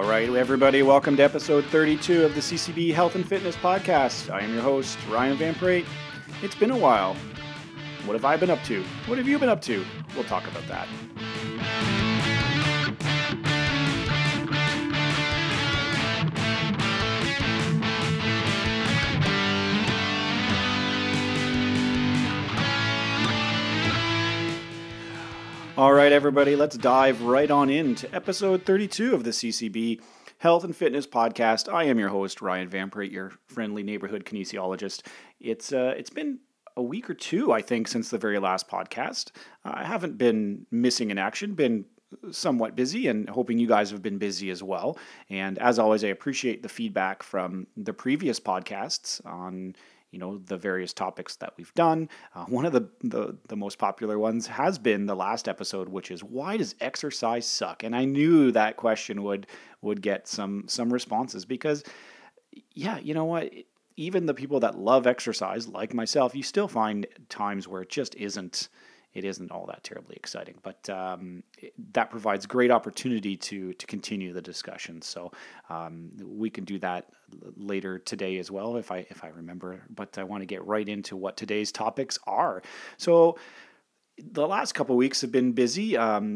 right, everybody, welcome to episode 32 of the CCB Health and Fitness Podcast. I am your host, Ryan Van Prate. It's been a while. What have I been up to? What have you been up to? We'll talk about that. All right, everybody, let's dive right on into episode 32 of the CCB Health and Fitness Podcast. I am your host, Ryan Van Prate, your friendly neighborhood kinesiologist. It's been a week or two, I think, since the very last podcast. I haven't been missing in action, been somewhat busy, and hoping you guys have been busy as well. And as always, I appreciate the feedback from the previous podcasts on the various topics that we've done. One of the most popular ones has been the last episode, which is, why does exercise suck? And I knew that question would get some responses because, yeah, you know what? Even the people that love exercise, like myself, you still find times where it just isn't all that terribly exciting. But that provides great opportunity to continue the discussion. So we can do that later today as well if I remember. But I want to get right into what today's topics are. So the last couple of weeks have been busy,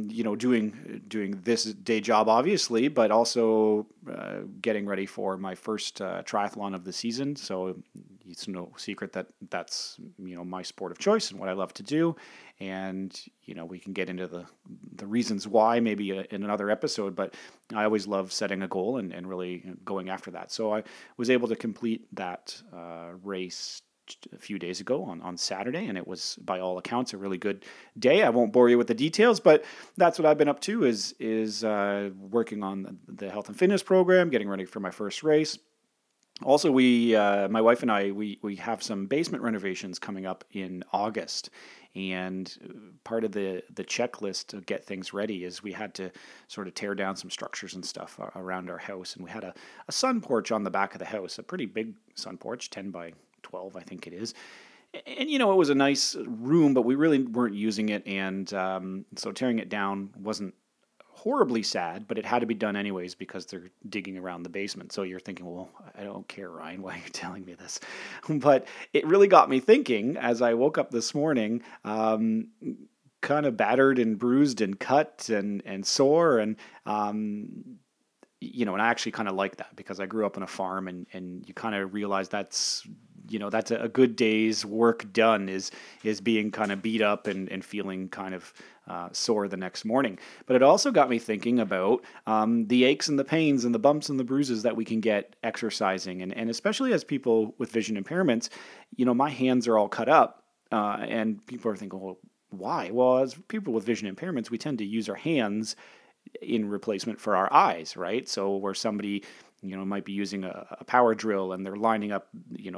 doing this day job, obviously, but also getting ready for my first triathlon of the season. So it's no secret that that's, my sport of choice and what I love to do. And, we can get into the reasons why maybe in another episode, but I always love setting a goal and really going after that. So I was able to complete that race a few days ago on Saturday, and it was, by all accounts, a really good day. I won't bore you with the details, but that's what I've been up to is working on the health and fitness program, getting ready for my first race. Also, my wife and I, we have some basement renovations coming up in August, and part of the checklist to get things ready is we had to sort of tear down some structures and stuff around our house, and we had a sun porch on the back of the house, a pretty big sun porch, 10 by 12, I think it is. And, it was a nice room, but we really weren't using it. And so tearing it down wasn't horribly sad, but it had to be done anyways because they're digging around the basement. So you're thinking, well, I don't care, Ryan, why are you telling me this? But it really got me thinking as I woke up this morning, kind of battered and bruised and cut and sore. And and I actually kind of like that because I grew up on a farm and you kind of realize that's a good day's work done is being kind of beat up and feeling kind of sore the next morning. But it also got me thinking about the aches and the pains and the bumps and the bruises that we can get exercising. And especially as people with vision impairments, my hands are all cut up and people are thinking, well, why? Well, as people with vision impairments, we tend to use our hands in replacement for our eyes, right? So where somebody, might be using a power drill and they're lining up,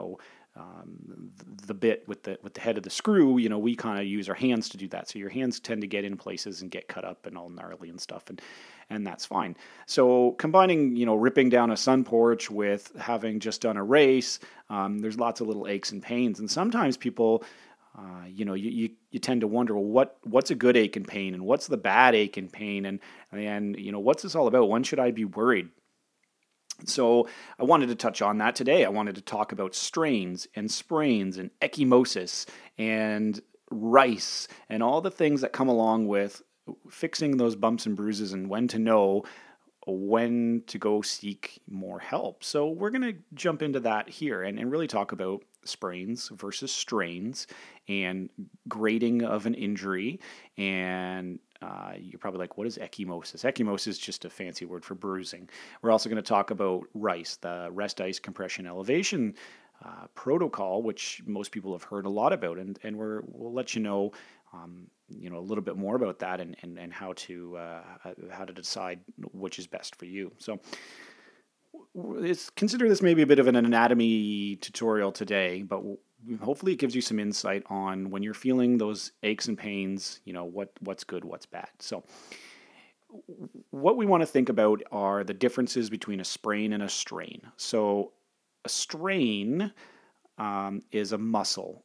the bit with the head of the screw, we kind of use our hands to do that. So your hands tend to get in places and get cut up and all gnarly and stuff, and that's fine. So combining, ripping down a sun porch with having just done a race, there's lots of little aches and pains, and sometimes people, you tend to wonder, well, what's a good ache and pain, and what's the bad ache and pain, and what's this all about? When should I be worried? So I wanted to touch on that today. I wanted to talk about strains and sprains and ecchymosis and rice and all the things that come along with fixing those bumps and bruises and when to know when to go seek more help. So we're going to jump into that here and really talk about sprains versus strains and grading of an injury. And you're probably like, what is ecchymosis? Ecchymosis is just a fancy word for bruising. We're also going to talk about RICE, the rest ice compression elevation protocol, which most people have heard a lot about, and we'll let you know a little bit more about that and how to decide which is best for you. So consider this maybe a bit of an anatomy tutorial today, but hopefully it gives you some insight on when you're feeling those aches and pains, what's good, what's bad. So what we want to think about are the differences between a sprain and a strain. So a strain is a muscle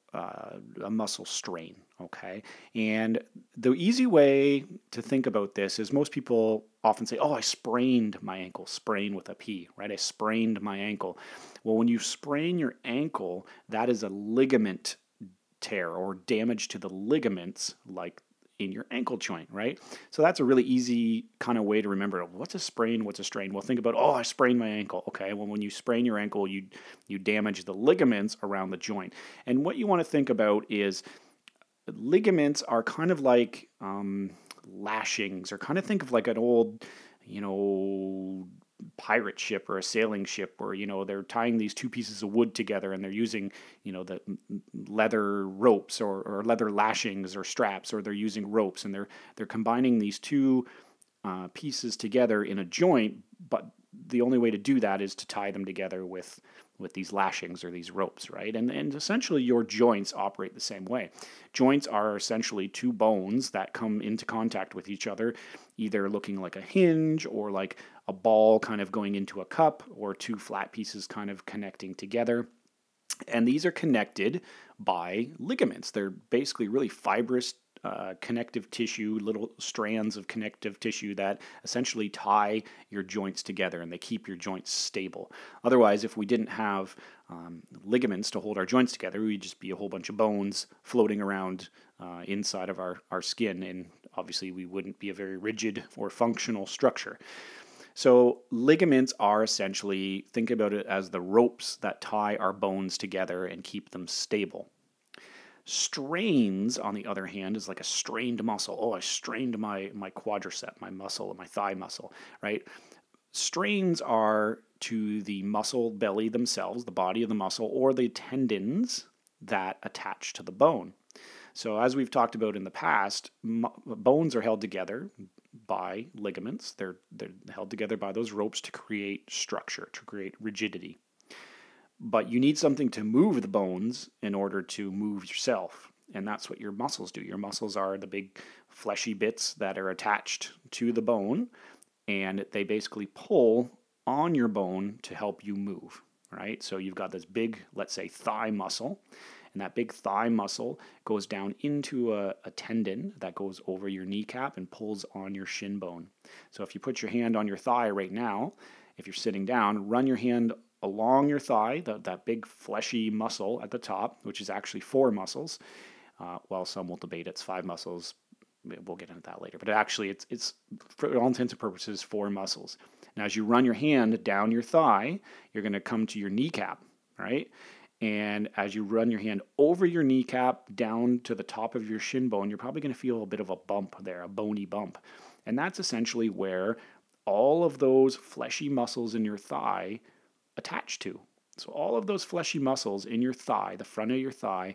strain, okay? And the easy way to think about this is most people often say, oh, I sprained my ankle, sprain with a P, right? I sprained my ankle. Well, when you sprain your ankle, that is a ligament tear or damage to the ligaments, like in your ankle joint, right? So that's a really easy kind of way to remember what's a sprain, what's a strain. Well, think about, oh, I sprained my ankle. Okay, well, when you sprain your ankle, you damage the ligaments around the joint. And what you want to think about is ligaments are kind of like lashings, or kind of think of like an old, pirate ship or a sailing ship where, they're tying these two pieces of wood together and they're using, the leather ropes or leather lashings or straps, or they're using ropes, and they're combining these two pieces together in a joint, but the only way to do that is to tie them together with these lashings or these ropes, right? And essentially your joints operate the same way. Joints are essentially two bones that come into contact with each other, either looking like a hinge or like a ball kind of going into a cup, or two flat pieces kind of connecting together. And these are connected by ligaments. They're basically really fibrous connective tissue, little strands of connective tissue that essentially tie your joints together, and they keep your joints stable. Otherwise, if we didn't have ligaments to hold our joints together, we'd just be a whole bunch of bones floating around inside of our skin, and obviously we wouldn't be a very rigid or functional structure. So ligaments are essentially, think about it as the ropes that tie our bones together and keep them stable. Strains, on the other hand, is like a strained muscle. Oh, I strained my quadricep, my muscle, my thigh muscle, right? Strains are to the muscle belly themselves, the body of the muscle, or the tendons that attach to the bone. So as we've talked about in the past, bones are held together by ligaments. They're held together by those ropes to create structure, to create rigidity. But you need something to move the bones in order to move yourself. And that's what your muscles do. Your muscles are the big fleshy bits that are attached to the bone, and they basically pull on your bone to help you move, right? So you've got this big, let's say, thigh muscle, and that big thigh muscle goes down into a tendon that goes over your kneecap and pulls on your shin bone. So if you put your hand on your thigh right now, if you're sitting down, run your hand along your thigh, that big fleshy muscle at the top, which is actually 4 muscles. Well, some will debate it's 5 muscles. We'll get into that later. But actually, it's for all intents and purposes 4 muscles. Now, as you run your hand down your thigh, you're going to come to your kneecap, right? And as you run your hand over your kneecap down to the top of your shin bone, you're probably going to feel a bit of a bump there, a bony bump. And that's essentially where all of those fleshy muscles in your thigh attach to. So all of those fleshy muscles in your thigh, the front of your thigh,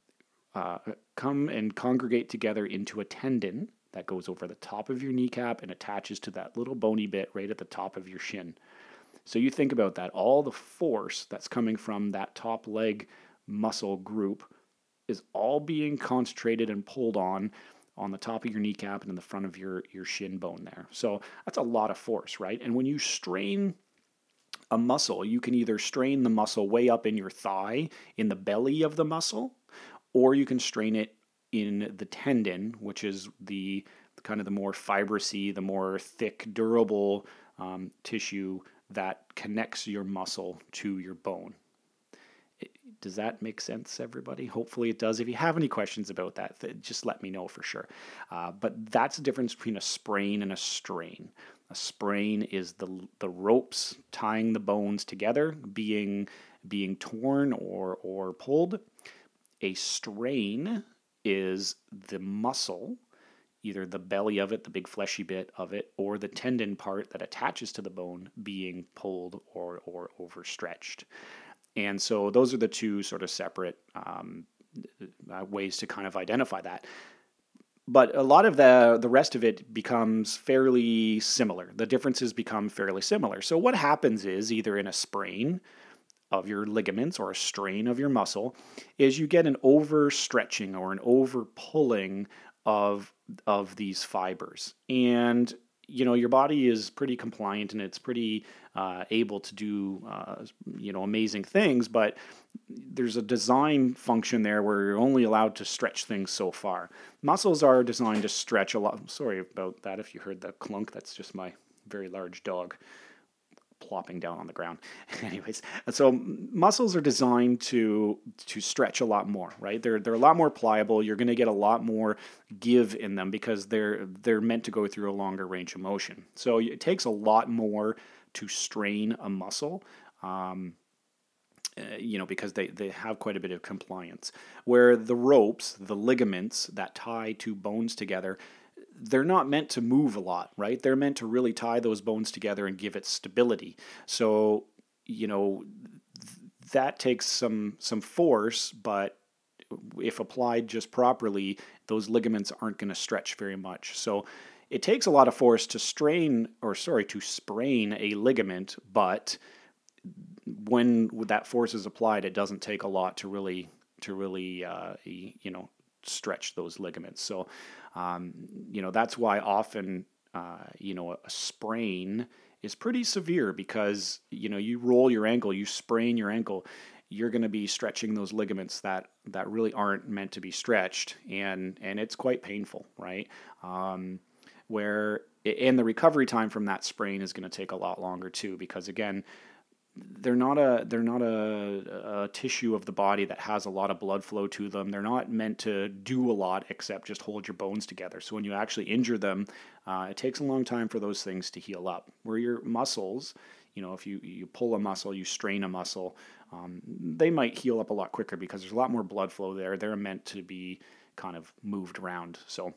come and congregate together into a tendon that goes over the top of your kneecap and attaches to that little bony bit right at the top of your shin. So you think about that. All the force that's coming from that top leg muscle group is all being concentrated and pulled on the top of your kneecap and in the front of your shin bone there. So that's a lot of force, right? And when you strain a muscle, you can either strain the muscle way up in your thigh, in the belly of the muscle, or you can strain it in the tendon, which is the kind of the more fibrous-y, the more thick, durable tissue that connects your muscle to your bone. Does that make sense, everybody? Hopefully it does. If you have any questions about that, just let me know for sure. But that's the difference between a sprain and a strain. A sprain is the ropes tying the bones together being torn or pulled. A strain is the muscle, either the belly of it, the big fleshy bit of it, or the tendon part that attaches to the bone being pulled or overstretched. And so those are the two sort of separate ways to kind of identify that. But a lot of the rest of it becomes fairly similar. The differences become fairly similar. So what happens is, either in a sprain of your ligaments or a strain of your muscle, is you get an overstretching or an over pulling of these fibers. And your body is pretty compliant and it's pretty able to do, amazing things, but there's a design function there where you're only allowed to stretch things so far. Muscles are designed to stretch a lot. Sorry about that if you heard the clunk. That's just my very large dog plopping down on the ground. Anyways, so muscles are designed to stretch a lot more, right? They're a lot more pliable. You're going to get a lot more give in them because they're meant to go through a longer range of motion. So it takes a lot more to strain a muscle. Because they have quite a bit of compliance. Where the ropes, the ligaments that tie two bones together, they're not meant to move a lot, right? They're meant to really tie those bones together and give it stability. So, that takes some force, but if applied just properly, those ligaments aren't going to stretch very much. So it takes a lot of force to sprain a ligament, but when that force is applied, it doesn't take a lot to really stretch those ligaments. So, that's why often, a sprain is pretty severe because, you roll your ankle, you sprain your ankle, you're going to be stretching those ligaments that really aren't meant to be stretched. And it's quite painful, right? And the recovery time from that sprain is going to take a lot longer too, because again, they're not a tissue of the body that has a lot of blood flow to them. They're not meant to do a lot except just hold your bones together. So when you actually injure them, it takes a long time for those things to heal up. Where your muscles, if you pull a muscle, you strain a muscle, they might heal up a lot quicker because there's a lot more blood flow there. They're meant to be kind of moved around. So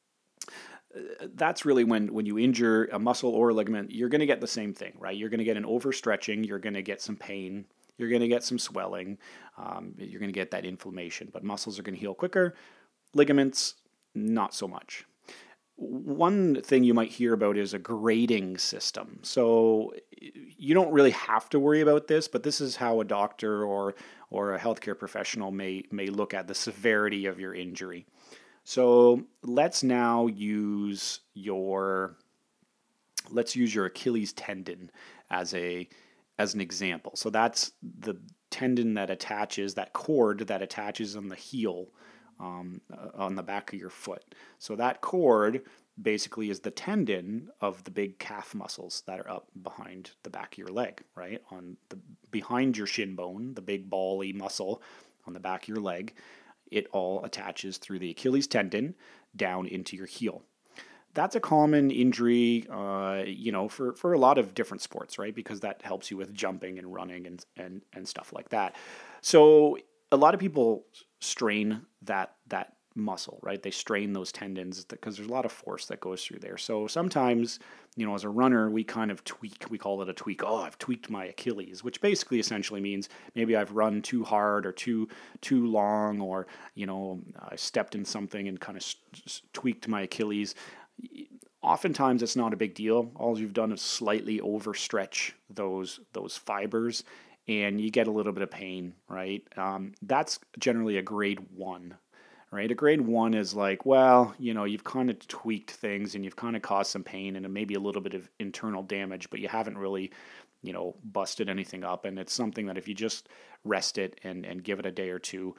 that's really when you injure a muscle or a ligament, you're going to get the same thing, right? You're going to get an overstretching, you're going to get some pain, you're going to get some swelling, you're going to get that inflammation. But muscles are going to heal quicker, ligaments, not so much. One thing you might hear about is a grading system. So you don't really have to worry about this, but this is how a doctor or a healthcare professional may look at the severity of your injury. So let's now use your Achilles tendon as an example. So that's the tendon that cord that attaches on the heel, on the back of your foot. So that cord basically is the tendon of the big calf muscles that are up behind the back of your leg, right? Behind your shin bone, the big bally muscle on the back of your leg. It all attaches through the Achilles tendon down into your heel. That's a common injury, for a lot of different sports, right? Because that helps you with jumping and running and stuff like that. So a lot of people strain that muscle, right? They strain those tendons because there's a lot of force that goes through there. So sometimes, as a runner, we kind of tweak. We call it a tweak. Oh, I've tweaked my Achilles, which basically essentially means maybe I've run too hard or too long, or I stepped in something and kind of tweaked my Achilles. Oftentimes, it's not a big deal. All you've done is slightly overstretch those fibers, and you get a little bit of pain, right? That's generally a grade 1. Right? A grade 1 is like, well, you've kind of tweaked things and you've kind of caused some pain and maybe a little bit of internal damage, but you haven't really, busted anything up. And it's something that if you just rest it and give it a day or two,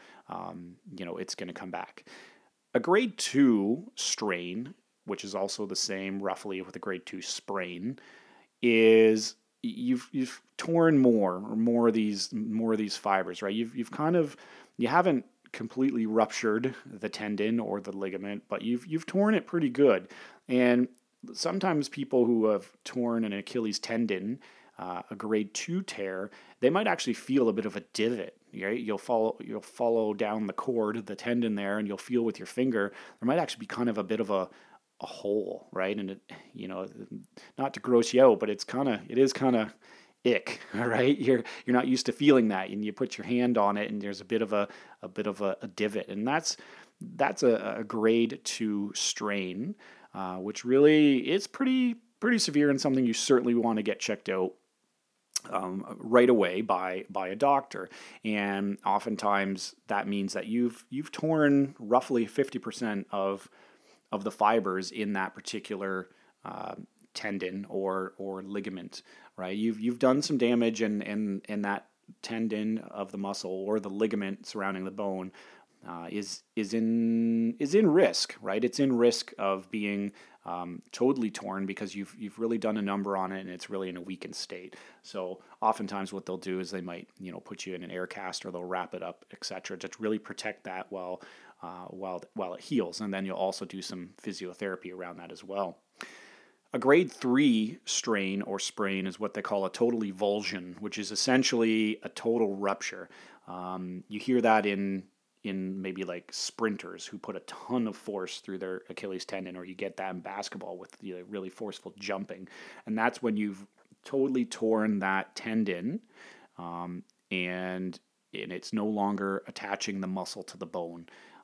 it's going to come back. A grade 2 strain, which is also the same roughly with a grade 2 sprain, is you've torn more of these fibers, right? You haven't completely ruptured the tendon or the ligament, but you've torn it pretty good. And sometimes people who have torn an Achilles tendon, a grade 2 tear, they might actually feel a bit of a divot. Right? You'll follow down the cord, the tendon there, and you'll feel with your finger there might actually be kind of a bit of a hole, right? And it, not to gross you out, but it is kind of ick, all right? You're not used to feeling that, and you put your hand on it, and there's a bit of a divot, and that's a grade 2 strain, which really is pretty severe and something you certainly want to get checked out right away by a doctor. And oftentimes that means that you've torn roughly 50% of the fibers in that particular tendon or ligament, right? You've done some damage in that tendon of the muscle or the ligament surrounding the bone. Is in risk, right? It's in risk of being totally torn because you've really done a number on it and it's really in a weakened state. So oftentimes what they'll do is they might put you in an air cast or they'll wrap it up, etc., to really protect that while it heals. And then you'll also do some physiotherapy around that as well. A grade 3 strain or sprain is what they call a total avulsion, which is essentially a total rupture. You hear that in maybe like sprinters who put a ton of force through their Achilles tendon, or you get that in basketball with really forceful jumping. And that's when you've totally torn that tendon and it's no longer attaching the muscle to the bone.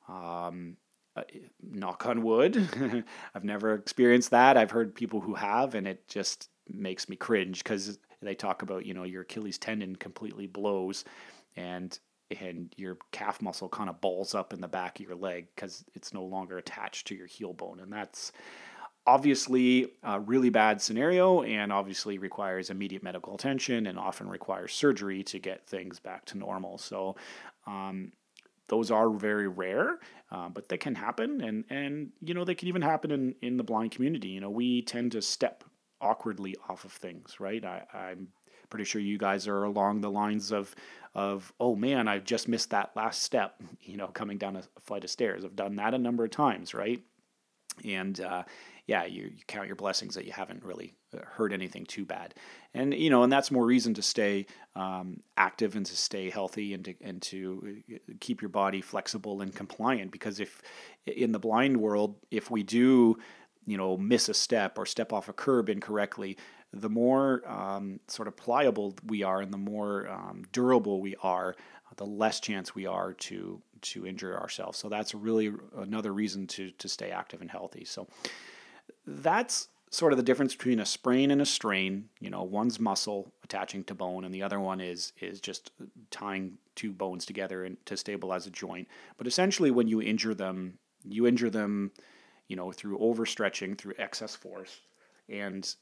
Knock on wood. I've never experienced that. I've heard people who have, and it just makes me cringe because they talk about, your Achilles tendon completely blows and your calf muscle kind of balls up in the back of your leg because it's no longer attached to your heel bone. And that's obviously a really bad scenario and obviously requires immediate medical attention and often requires surgery to get things back to normal. So those are very rare, but they can happen. And they can even happen in the blind community. We tend to step awkwardly off of things, right? I'm pretty sure you guys are along the lines of, oh man, I've just missed that last step, coming down a flight of stairs. I've done that a number of times, right? And you count your blessings that you haven't really hurt anything too bad. And, and that's more reason to stay active and to stay healthy and to keep your body flexible and compliant. Because if in the blind world, if we do, miss a step or step off a curb incorrectly, the more sort of pliable we are and the more durable we are, the less chance we are to injure ourselves. So that's really another reason to stay active and healthy. So that's sort of the difference between a sprain and a strain. One's muscle attaching to bone and the other one is just tying two bones together and to stabilize a joint. But essentially when you injure them, through overstretching, through excess force, and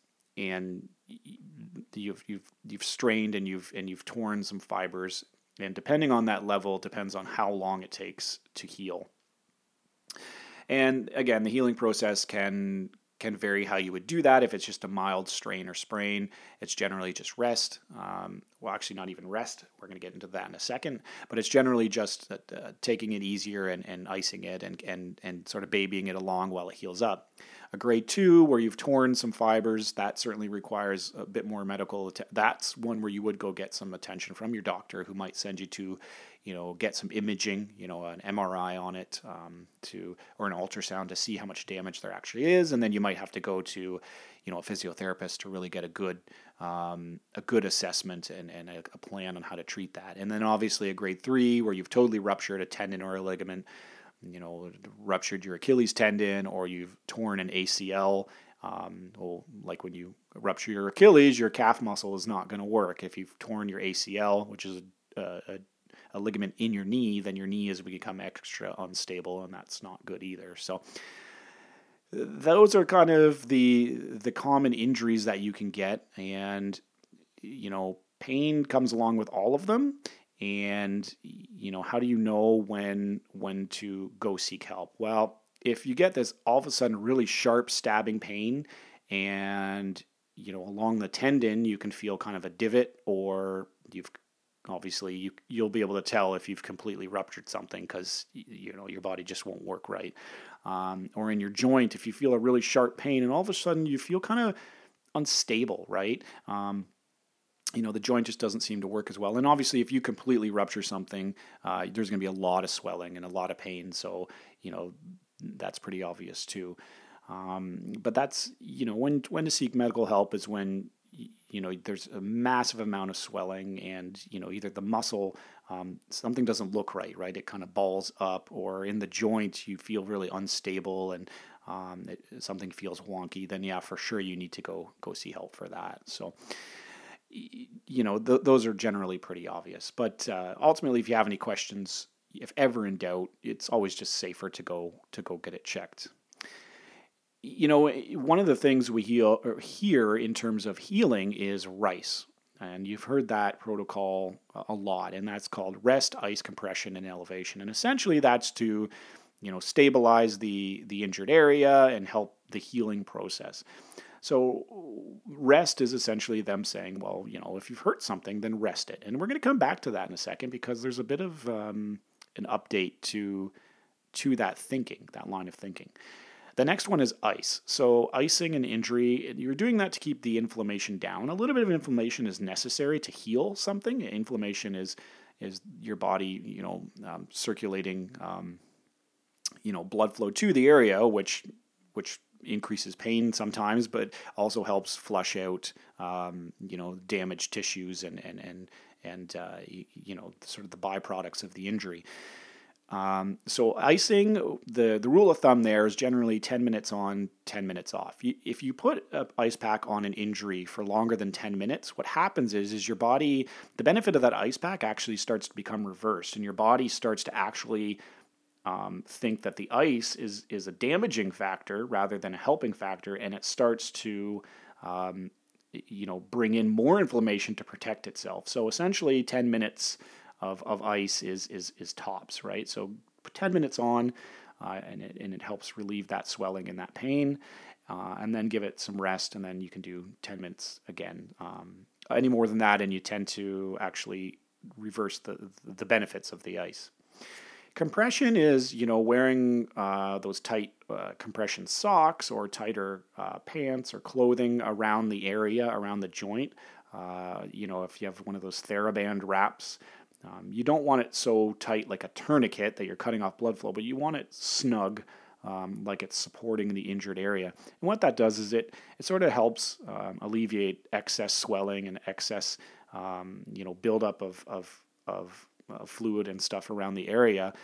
you've strained and you've torn some fibers, and depending on that level depends on how long it takes to heal. And again, the healing process can vary how you would do that. If it's just a mild strain or sprain, it's generally just rest. Well, actually not even rest. We're going to get into that in a second, but it's generally just taking it easier and icing it and sort of babying it along while it heals up. A grade 2, where you've torn some fibers, that certainly requires a bit more medical. That's one where you would go get some attention from your doctor, who might send you to, get some imaging, an MRI on it, or an ultrasound to see how much damage there actually is, and then you might have to go to, a physiotherapist to really get a good assessment and a plan on how to treat that. And then obviously a grade 3, where you've totally ruptured a tendon or a ligament, ruptured your Achilles tendon, or you've torn an ACL. Like when you rupture your Achilles, your calf muscle is not going to work. If you've torn your ACL, which is a ligament in your knee, then your knee has become extra unstable, and that's not good either. So those are kind of the common injuries that you can get, and pain comes along with all of them. And how do you know when to go seek help? Well, if you get this all of a sudden really sharp stabbing pain, and along the tendon you can feel kind of a divot, or you'll be able to tell if you've completely ruptured something, because your body just won't work right. Or in your joint, if you feel a really sharp pain and all of a sudden you feel kind of unstable, right? The joint just doesn't seem to work as well. And obviously, if you completely rupture something, there's going to be a lot of swelling and a lot of pain. So, that's pretty obvious too. But that's, when to seek medical help is when, there's a massive amount of swelling and, either the muscle, something doesn't look right? It kind of balls up, or in the joint, you feel really unstable and something feels wonky, then yeah, for sure you need to go see help for that. So, those are generally pretty obvious. But ultimately, if you have any questions, if ever in doubt, it's always just safer to go get it checked. One of the things we hear in terms of healing is RICE. And you've heard that protocol a lot, and that's called rest, ice, compression, and elevation. And essentially that's to, stabilize the injured area and help the healing process. So rest is essentially them saying, well, if you've hurt something, then rest it. And we're going to come back to that in a second because there's a bit of an update to that thinking, that line of thinking. The next one is ice. So icing an injury, you're doing that to keep the inflammation down. A little bit of inflammation is necessary to heal something. Inflammation is your body, circulating, blood flow to the area, which increases pain sometimes, but also helps flush out, damaged tissues and sort of the byproducts of the injury. So icing, the rule of thumb there is generally 10 minutes on, 10 minutes off. If you put an ice pack on an injury for longer than 10 minutes, what happens is your body, the benefit of that ice pack actually starts to become reversed, and your body starts to actually think that the ice is a damaging factor rather than a helping factor, and it starts to bring in more inflammation to protect itself. So essentially 10 minutes of ice is tops, right? So put 10 minutes on, and it helps relieve that swelling and that pain, and then give it some rest, and then you can do 10 minutes again. Any more than that, and you tend to actually reverse the benefits of the ice. Compression is, wearing those tight compression socks or tighter pants or clothing around the area, around the joint. If you have one of those TheraBand wraps, you don't want it so tight like a tourniquet that you're cutting off blood flow, but you want it snug, like it's supporting the injured area. And what that does is it sort of helps alleviate excess swelling and excess, buildup of fluid and stuff around the area.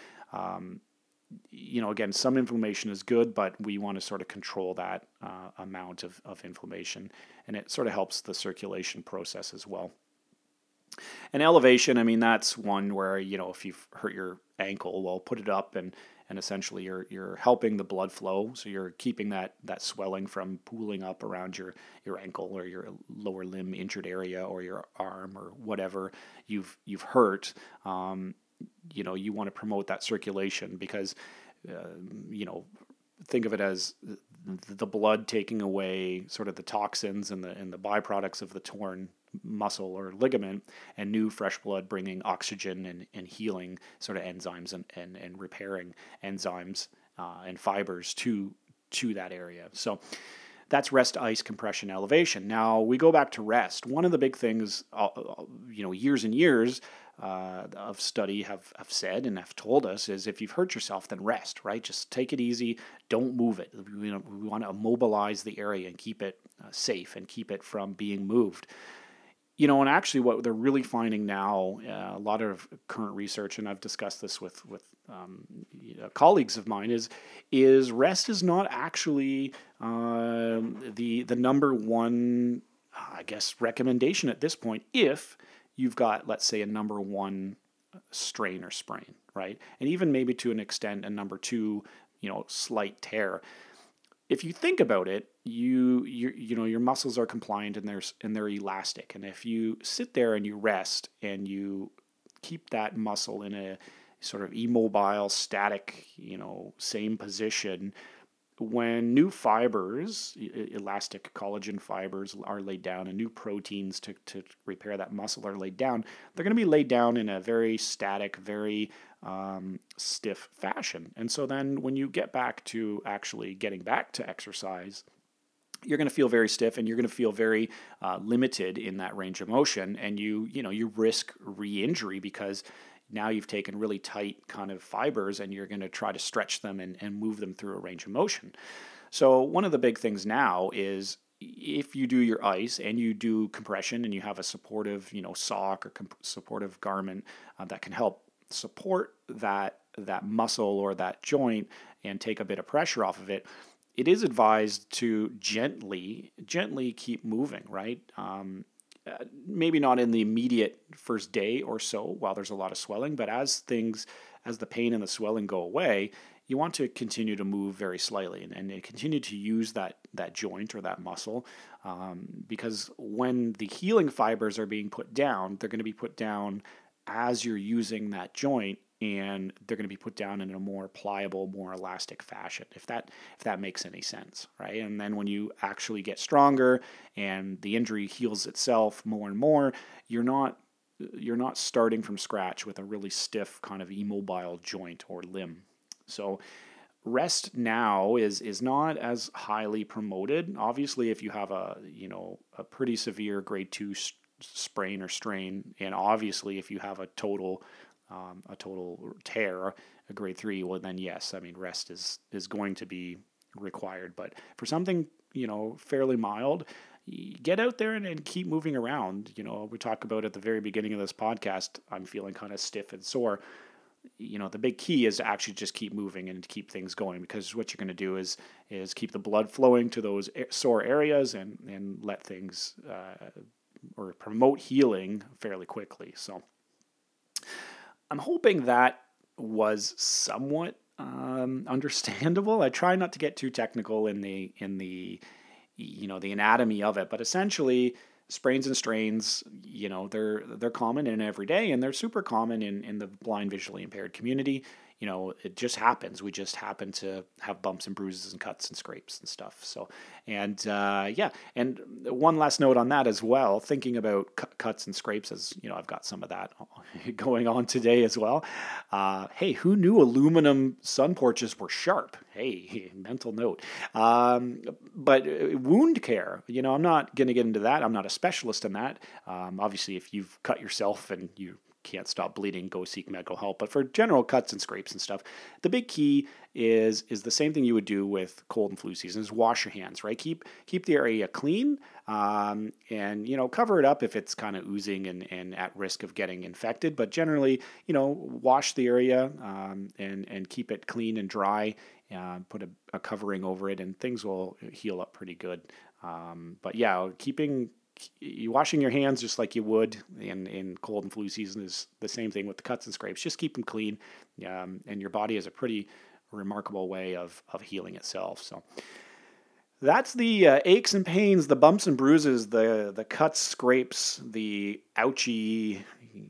Again, some inflammation is good, but we want to sort of control that amount of inflammation, and it sort of helps the circulation process as well. And elevation, that's one where, if you've hurt your ankle, well, put it up and essentially you're helping the blood flow. So you're keeping that swelling from pooling up around your ankle or your lower limb injured area or your arm or whatever you've hurt. You want to promote that circulation because, think of it as the blood taking away sort of the toxins and the byproducts of the torn muscle or ligament, and new fresh blood bringing oxygen and healing sort of enzymes and repairing enzymes and fibers to that area. So that's rest, ice, compression, elevation. Now we go back to rest. One of the big things, years and years of study have said and have told us is if you've hurt yourself, then rest, right? Just take it easy. Don't move it. We want to immobilize the area and keep it safe and keep it from being moved. And actually what they're really finding now, a lot of current research, and I've discussed this with colleagues of mine, is rest is not actually the number one, recommendation at this point if you've got, let's say, a number one strain or sprain, right? And even maybe to an extent a number two, slight tear. If you think about it, your muscles are compliant and they're elastic. And if you sit there and you rest and you keep that muscle in a sort of immobile, static, same position, when new fibers, elastic collagen fibers are laid down and new proteins to repair that muscle are laid down, they're going to be laid down in a very static, very stiff fashion. And so then when you get back to actually getting back to exercise, you're going to feel very stiff and you're going to feel very limited in that range of motion. And you risk re-injury because now you've taken really tight kind of fibers and you're going to try to stretch them and move them through a range of motion. So one of the big things now is if you do your ice and you do compression and you have a supportive, sock or supportive garment that can help support that muscle or that joint and take a bit of pressure off of it, it is advised to gently keep moving, right? Maybe not in the immediate first day or so while there's a lot of swelling, but as the pain and the swelling go away, you want to continue to move very slightly and continue to use that joint or that muscle, because when the healing fibers are being put down, they're going to be put down as you're using that joint, and they're going to be put down in a more pliable, more elastic fashion, if that makes any sense, right? And then when you actually get stronger and the injury heals itself more and more, you're not starting from scratch with a really stiff kind of immobile joint or limb. So rest now is not as highly promoted. Obviously, if you have a pretty severe grade 2 sprain or strain, and obviously if you have a total tear, a grade 3, well then yes, I mean rest is going to be required. But for something fairly mild, get out there and keep moving around. We talk about at the very beginning of this podcast, I'm feeling kind of stiff and sore. The big key is to actually just keep moving and to keep things going, because what you're going to do is keep the blood flowing to those sore areas and let things or promote healing fairly quickly. So I'm hoping that was somewhat understandable. I try not to get too technical in the the anatomy of it, but essentially sprains and strains, they're common in every day, and they're super common in the blind visually impaired community. It just happens. We just happen to have bumps and bruises and cuts and scrapes and stuff. So, and and one last note on that as well, thinking about cuts and scrapes, as I've got some of that going on today as well. Hey, who knew aluminum sun porches were sharp? Hey, mental note. But wound care, I'm not going to get into that. I'm not a specialist in that. Obviously, if you've cut yourself and you can't stop bleeding, go seek medical help. But for general cuts and scrapes and stuff, the big key is the same thing you would do with cold and flu season, is wash your hands, right? Keep the area clean, and cover it up if it's kind of oozing and at risk of getting infected. But generally, wash the area and keep it clean and dry. Put a covering over it, and things will heal up pretty good. But yeah, washing your hands just like you would in cold and flu season is the same thing with the cuts and scrapes. Just keep them clean, and your body has a pretty remarkable way of healing itself. So that's the aches and pains, the bumps and bruises, the cuts, scrapes, the ouchy,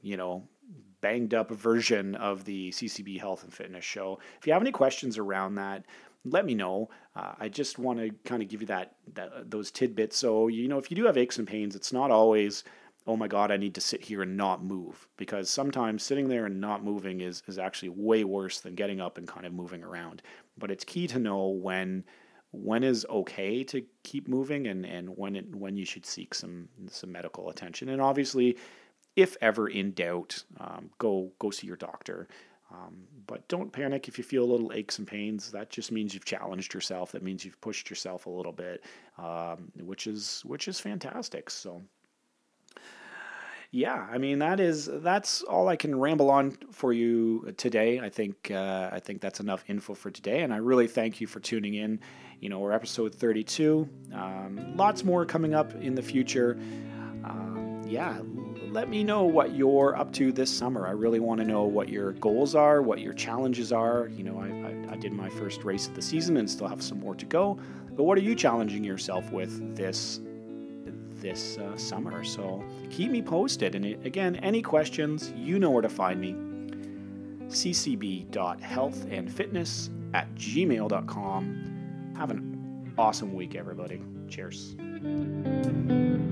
banged up version of the CCB Health and Fitness Show. If you have any questions around that, let me know. I just want to kind of give you those tidbits. So, if you do have aches and pains, it's not always, oh my God, I need to sit here and not move, because sometimes sitting there and not moving is actually way worse than getting up and kind of moving around. But it's key to know when is okay to keep moving and when you should seek some medical attention. And obviously, if ever in doubt, go see your doctor. But don't panic if you feel a little aches and pains. That just means you've challenged yourself. That means you've pushed yourself a little bit, which is fantastic. So, yeah, I mean that's all I can ramble on for you today. I think that's enough info for today, and I really thank you for tuning in. We're episode 32. Lots more coming up in the future. Let me know what you're up to this summer. I really want to know what your goals are, what your challenges are. I did my first race of the season and still have some more to go. But what are you challenging yourself with this summer? So keep me posted. And again, any questions, you know where to find me. ccb.healthandfitness@gmail.com. Have an awesome week, everybody. Cheers.